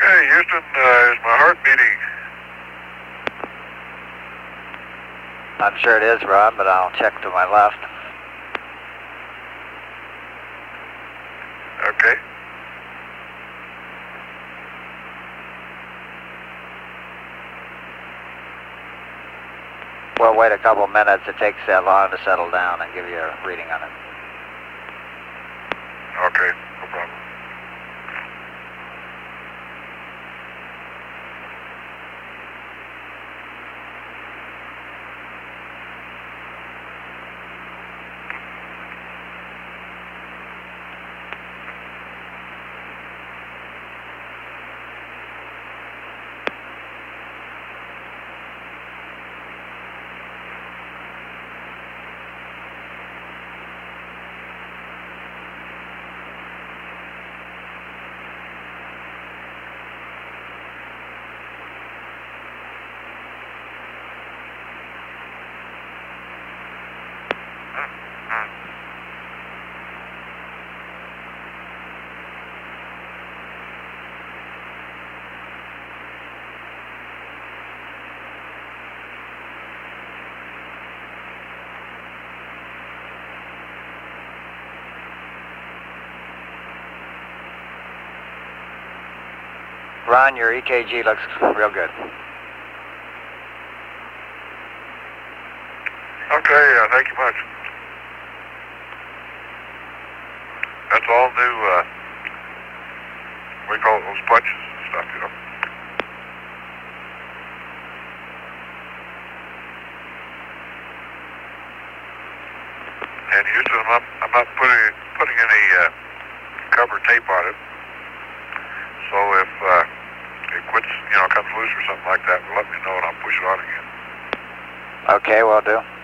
Hey, Houston, is my heart beating? I'm sure it is, Ron, but I'll check to my left. Okay. We'll wait a couple minutes. It takes that long to settle down and give you a reading on it. Okay, no problem. Ron, your EKG looks real good. Okay, thank you much. That's all new, we call it those punches and stuff, you know. And Houston, I'm not putting any cover tape on it. So if it quits, you know, comes loose or something like that, let me know and I'll push it on again. Okay, will do.